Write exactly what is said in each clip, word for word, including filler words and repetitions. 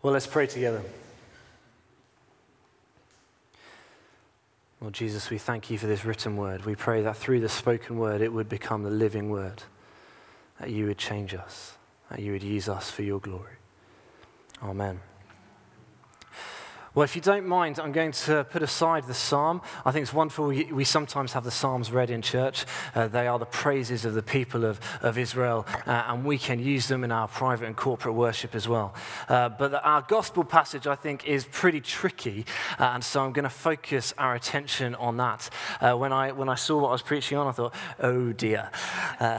Well, let's pray together. Lord Jesus, we thank you for this written word. We pray that through the spoken word, it would become the living word, that you would change us, that you would use us for your glory. Amen. Well, if you don't mind, I'm going to put aside the psalm. I think it's wonderful. We, we sometimes have the psalms read in church. Uh, they are the praises of the people of, of Israel, uh, and we can use them in our private and corporate worship as well. Uh, but our gospel passage, I think, is pretty tricky, uh, and so I'm going to focus our attention on that. Uh, when I when I saw what I was preaching on, I thought, oh dear. Uh,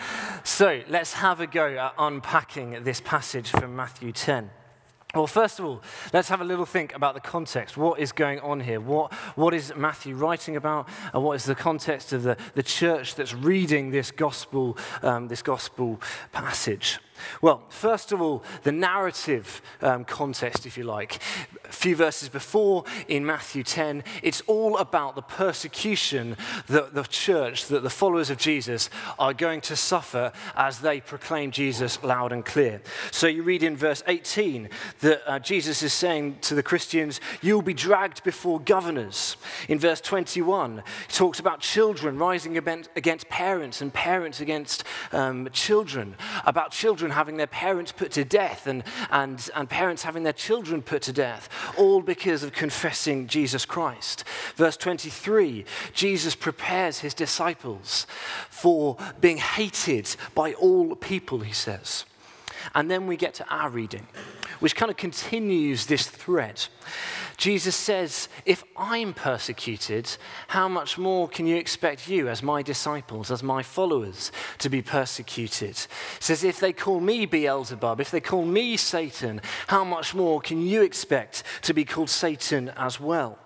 so let's have a go at unpacking this passage from Matthew ten. Well, first of all, let's have a little think about the context. What is going on here? What, what is Matthew writing about? And what is the context of the, the church that's reading this gospel, um, this gospel passage? Well, first of all, the narrative um, context, if you like. A few verses before, in Matthew ten, it's all about the persecution that the church, that the followers of Jesus are going to suffer as they proclaim Jesus loud and clear. So you read in verse eighteen that uh, Jesus is saying to the Christians, you'll be dragged before governors. In verse twenty-one, he talks about children rising against parents and parents against um, children, about children having their parents put to death and, and, and parents having their children put to death, all because of confessing Jesus Christ. Verse twenty-three, Jesus prepares his disciples for being hated by all people, he says. And then we get to our reading, which kind of continues this thread. Jesus says, if I'm persecuted, how much more can you expect you as my disciples, as my followers, to be persecuted? He says, if they call me Beelzebub, if they call me Satan, how much more can you expect to be called Satan as well?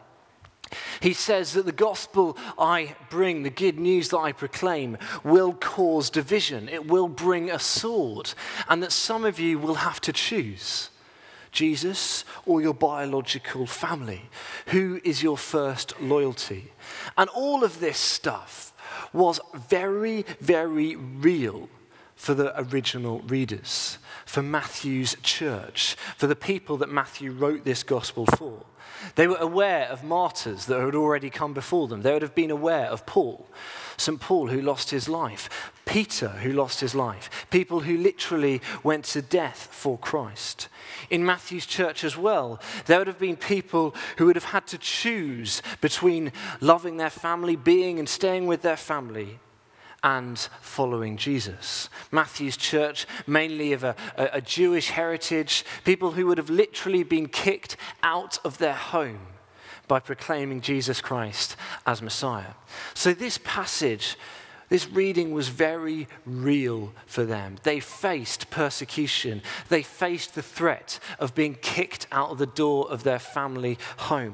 He says that the gospel I bring, the good news that I proclaim, will cause division. It will bring a sword. And that some of you will have to choose Jesus or your biological family. Who is your first loyalty? And all of this stuff was very, very real for the original readers, for Matthew's church, for the people that Matthew wrote this gospel for. They were aware of martyrs that had already come before them. They would have been aware of Paul, Saint Paul who lost his life, Peter who lost his life, people who literally went to death for Christ. In Matthew's church as well, there would have been people who would have had to choose between loving their family, being and staying with their family, and following Jesus. Matthew's church, mainly of a, a, a Jewish heritage, people who would have literally been kicked out of their home by proclaiming Jesus Christ as Messiah. So this passage, this reading was very real for them. They faced persecution. They faced the threat of being kicked out of the door of their family home.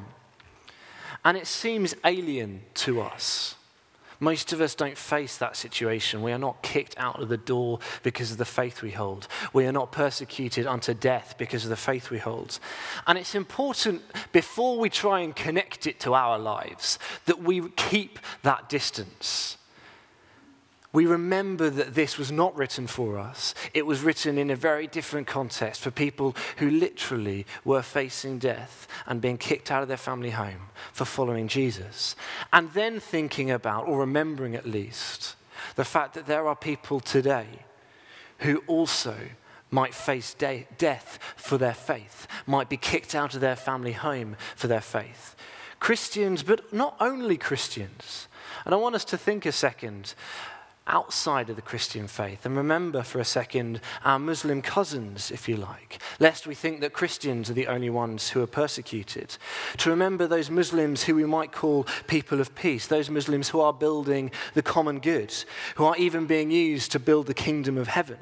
And it seems alien to us. Most of us don't face that situation. We are not kicked out of the door because of the faith we hold. We are not persecuted unto death because of the faith we hold. And it's important, before we try and connect it to our lives, that we keep that distance. We remember that this was not written for us. It was written in a very different context for people who literally were facing death and being kicked out of their family home for following Jesus. And then thinking about, or remembering at least, the fact that there are people today who also might face de- death for their faith, might be kicked out of their family home for their faith. Christians, but not only Christians. And I want us to think a second outside of the Christian faith, and remember for a second our Muslim cousins, if you like, lest we think that Christians are the only ones who are persecuted. To remember those Muslims who we might call people of peace, those Muslims who are building the common good, who are even being used to build the kingdom of heaven.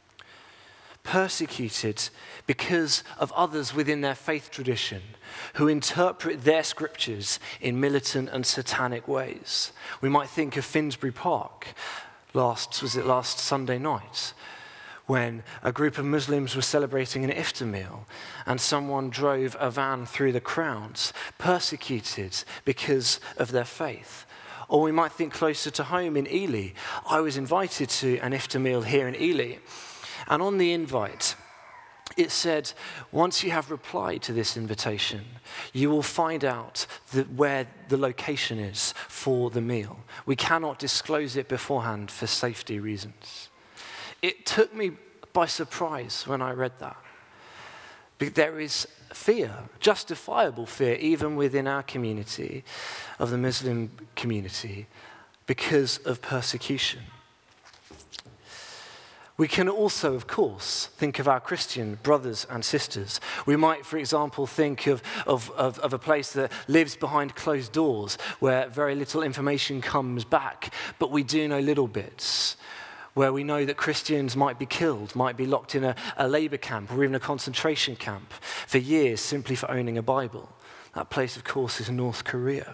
Persecuted because of others within their faith tradition who interpret their scriptures in militant and satanic ways. We might think of Finsbury Park. Last, was it last Sunday night, when a group of Muslims were celebrating an iftar meal and someone drove a van through the crowds, persecuted because of their faith. Or we might think closer to home in Ely. I was invited to an iftar meal here in Ely, and on the invite, it said, once you have replied to this invitation, you will find out the, where the location is for the meal. We cannot disclose it beforehand for safety reasons. It took me by surprise when I read that. But there is fear, justifiable fear, even within our community, of the Muslim community, because of persecution. We can also, of course, think of our Christian brothers and sisters. We might, for example, think of, of, of, of a place that lives behind closed doors, where very little information comes back, but we do know little bits, where we know that Christians might be killed, might be locked in a, a labor camp or even a concentration camp for years simply for owning a Bible. That place, of course, is North Korea.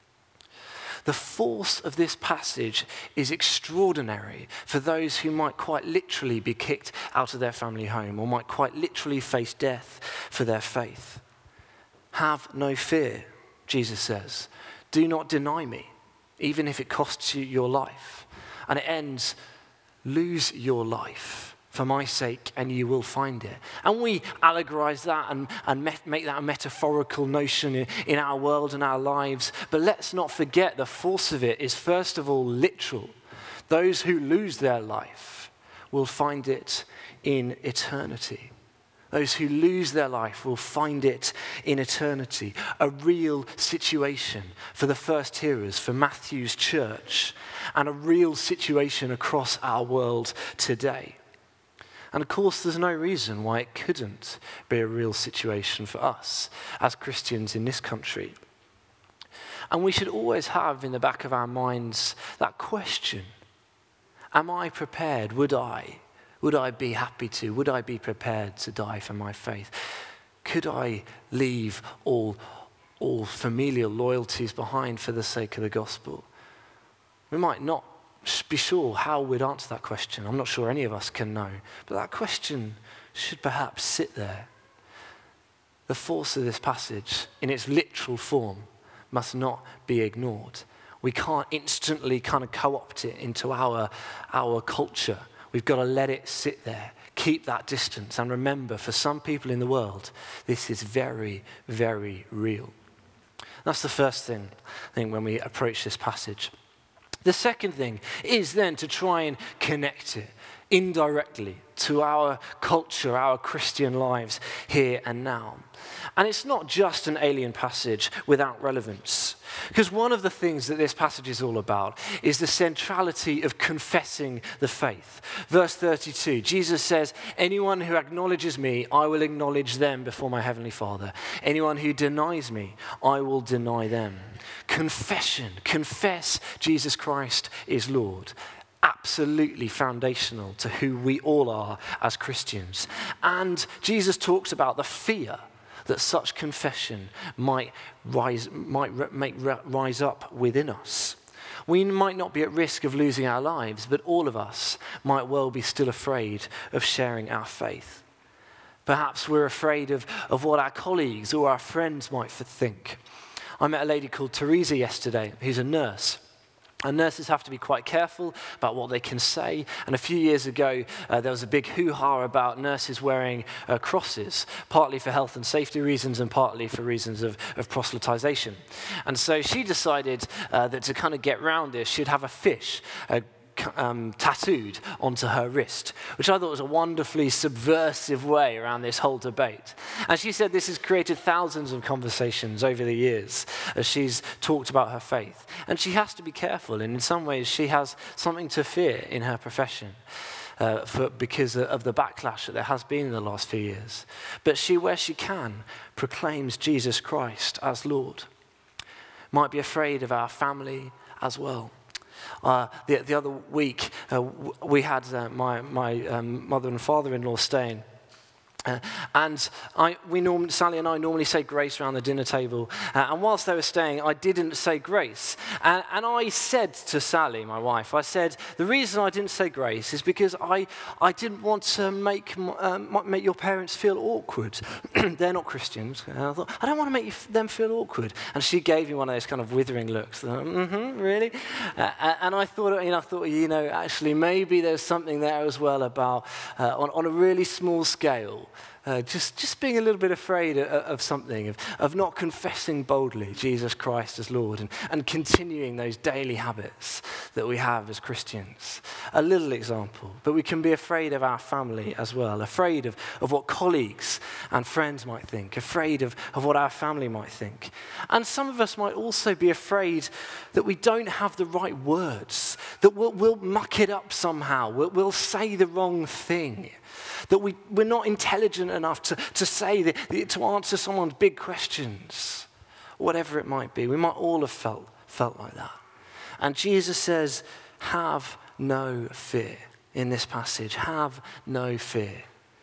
The force of this passage is extraordinary for those who might quite literally be kicked out of their family home or might quite literally face death for their faith. Have no fear, Jesus says. Do not deny me, even if it costs you your life. And it ends, lose your life for my sake and you will find it. And we allegorize that and, and met, make that a metaphorical notion in, in our world and our lives. But let's not forget the force of it is first of all literal. Those who lose their life will find it in eternity. Those who lose their life will find it in eternity. A real situation for the first hearers, for Matthew's church, and a real situation across our world today. And of course, there's no reason why it couldn't be a real situation for us as Christians in this country. And we should always have in the back of our minds that question, am I prepared? Would I? Would I be happy to? Would I be prepared to die for my faith? Could I leave all, all familial loyalties behind for the sake of the gospel? We might not be sure how we'd answer that question. I'm not sure any of us can know. But that question should perhaps sit there. The force of this passage, in its literal form, must not be ignored. We can't instantly kind of co-opt it into our, our culture. We've got to let it sit there, keep that distance, and remember, for some people in the world, this is very, very real. That's the first thing, I think, when we approach this passage. The second thing is then to try and connect it indirectly to our culture, our Christian lives here and now. And it's not just an alien passage without relevance. Because one of the things that this passage is all about is the centrality of confessing the faith. Verse thirty-two, Jesus says, anyone who acknowledges me, I will acknowledge them before my heavenly Father. Anyone who denies me, I will deny them. Confession, confess Jesus Christ is Lord. Absolutely foundational to who we all are as Christians. And Jesus talks about the fear that such confession might rise, might make rise up within us. We might not be at risk of losing our lives, but all of us might well be still afraid of sharing our faith. Perhaps we're afraid of, of what our colleagues or our friends might think. I met a lady called Teresa yesterday, who's a nurse. And nurses have to be quite careful about what they can say. And a few years ago, uh, there was a big hoo-ha about nurses wearing uh, crosses, partly for health and safety reasons and partly for reasons of, of proselytization. And so she decided uh, that to kind of get round this, she'd have a fish uh, Um, tattooed onto her wrist, which I thought was a wonderfully subversive way around this whole debate. And she said this has created thousands of conversations over the years as she's talked about her faith. And she has to be careful, and in some ways she has something to fear in her profession uh, for, because of the backlash that there has been in the last few years. But she, where she can, proclaims Jesus Christ as Lord. Might be afraid of our family as well. Uh, the, the other week, uh, we had uh, my, my um, mother and father-in-law staying. Uh, and I, we norm- Sally and I normally say grace around the dinner table. Uh, and whilst they were staying, I didn't say grace. And, and I said to Sally, my wife, I said, the reason I didn't say grace is because I, I didn't want to make um, make your parents feel awkward. They're not Christians. And I thought, I don't want to make you f- them feel awkward. And she gave me one of those kind of withering looks. Mm-hmm, really? Uh, and I thought, you know, I thought, you know, actually maybe there's something there as well about, uh, on, on a really small scale, Uh, just, just being a little bit afraid of, of something, of, of not confessing boldly Jesus Christ as Lord and, and continuing those daily habits that we have as Christians. A little example, but we can be afraid of our family as well, afraid of, of what colleagues and friends might think, afraid of, of what our family might think. And some of us might also be afraid that we don't have the right words, that we'll, we'll muck it up somehow, we'll, we'll say the wrong thing. That we, we're not intelligent enough to, to say, the, the, to answer someone's big questions, whatever it might be. We might all have felt, felt like that. And Jesus says, have no fear in this passage. Have no fear.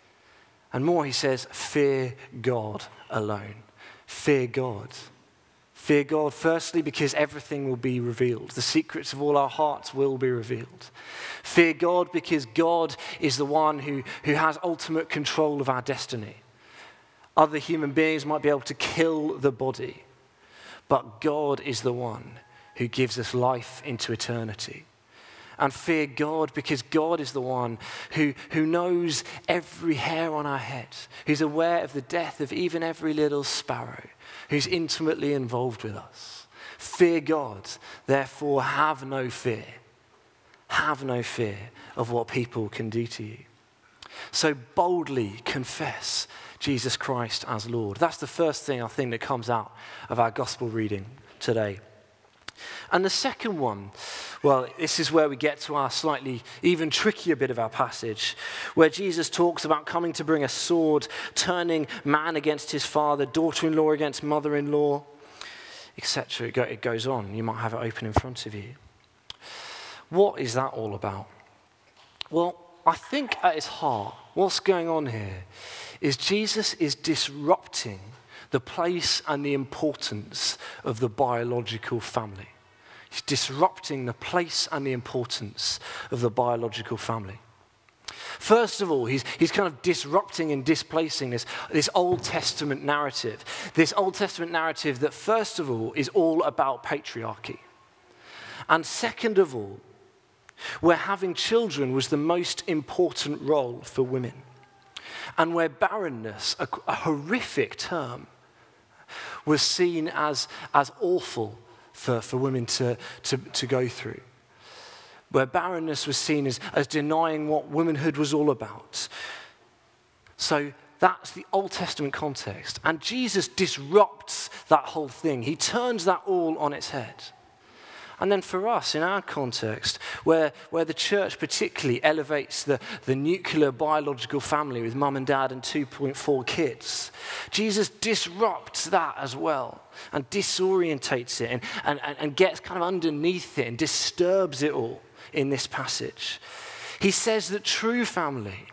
And more, he says, fear God alone. Fear God. Fear God, firstly, because everything will be revealed. The secrets of all our hearts will be revealed. Fear God because God is the one who, who has ultimate control of our destiny. Other human beings might be able to kill the body, but God is the one who gives us life into eternity. And fear God because God is the one who, who knows every hair on our head, who's aware of the death of even every little sparrow, who's intimately involved with us. Fear God, therefore have no fear. Have no fear of what people can do to you. So boldly confess Jesus Christ as Lord. That's the first thing I think that comes out of our gospel reading today. And the second one, well, this is where we get to our slightly even trickier bit of our passage, where Jesus talks about coming to bring a sword, turning man against his father, daughter-in-law against mother-in-law, et cetera. It goes on. You might have it open in front of you. What is that all about? Well, I think at its heart, what's going on here is Jesus is disrupting the place and the importance of the biological family. He's disrupting the place and the importance of the biological family. First of all, he's, he's kind of disrupting and displacing this, this Old Testament narrative. This Old Testament narrative that, first of all, is all about patriarchy. And second of all, where having children was the most important role for women. And where barrenness, a, a horrific term, was seen as, as awful for, for women to, to, to go through. Where barrenness was seen as, as denying what womanhood was all about. So that's the Old Testament context. And Jesus disrupts that whole thing. He turns that all on its head. And then for us, in our context, where, where the church particularly elevates the, the nuclear biological family with mum and dad and two point four kids, Jesus disrupts that as well and disorientates it and, and, and gets kind of underneath it and disturbs it all in this passage. He says that true family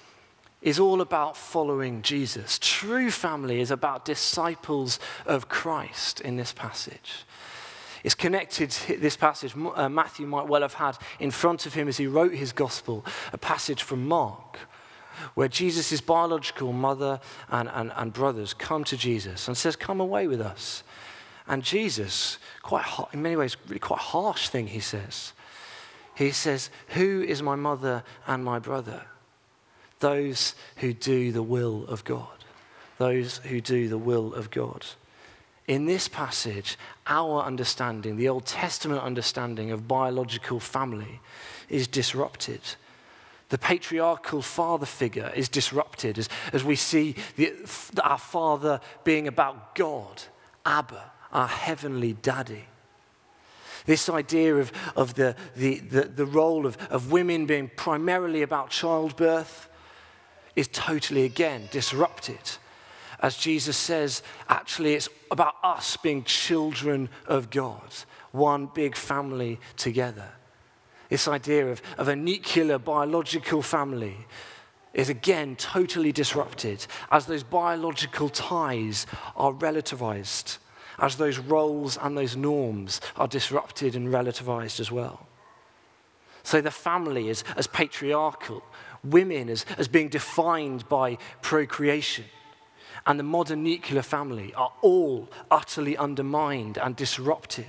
is all about following Jesus. True family is about disciples of Christ in this passage. It's connected, this passage, uh, Matthew might well have had in front of him as he wrote his gospel, a passage from Mark, where Jesus' biological mother and, and, and brothers come to Jesus and says, come away with us. And Jesus, quite in many ways, really quite harsh thing he says. He says, who is my mother and my brother? Those who do the will of God. Those who do the will of God. In this passage, our understanding, the Old Testament understanding of biological family is disrupted. The patriarchal father figure is disrupted as, as we see the, our father being about God, Abba, our heavenly daddy. This idea of, of the, the, the, the role of, of women being primarily about childbirth is totally, again, disrupted. As Jesus says, actually it's about us being children of God, one big family together. This idea of, of a nuclear biological family is again totally disrupted as those biological ties are relativized, as those roles and those norms are disrupted and relativized as well. So the family is as patriarchal, women as, as being defined by procreation, and the modern nuclear family are all utterly undermined and disrupted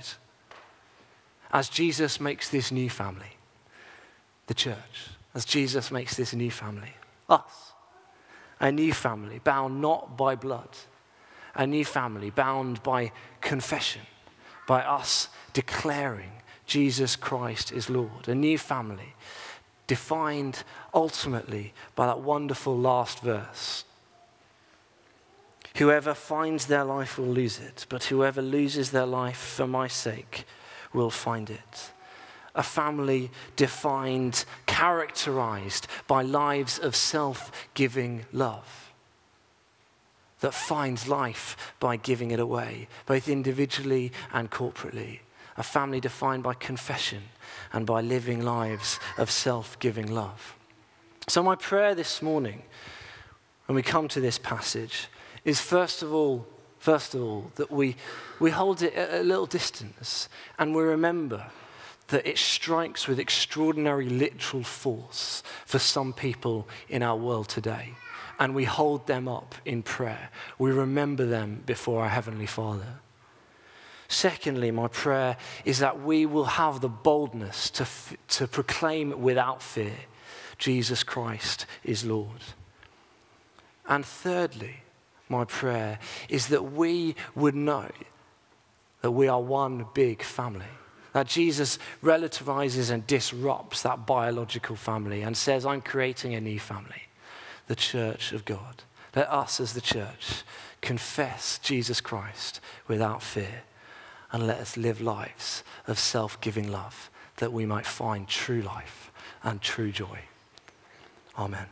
as Jesus makes this new family, the church, as Jesus makes this new family, us. A new family bound not by blood. A new family bound by confession, by us declaring Jesus Christ is Lord. A new family defined ultimately by that wonderful last verse. Whoever finds their life will lose it, but whoever loses their life for my sake will find it. A family defined, characterized by lives of self-giving love that finds life by giving it away, both individually and corporately. A family defined by confession and by living lives of self-giving love. So my prayer this morning, when we come to this passage, is first of all, first of all, that we, we hold it at a little distance and we remember that it strikes with extraordinary literal force for some people in our world today. And we hold them up in prayer. We remember them before our Heavenly Father. Secondly, my prayer is that we will have the boldness to, f- to proclaim without fear, Jesus Christ is Lord. And thirdly, my prayer is that we would know that we are one big family. That Jesus relativizes and disrupts that biological family and says, I'm creating a new family, the church of God. Let us as the church confess Jesus Christ without fear and let us live lives of self-giving love that we might find true life and true joy. Amen.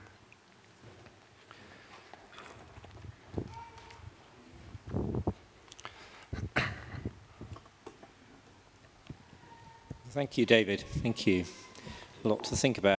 Thank you, David. Thank you. A lot to think about.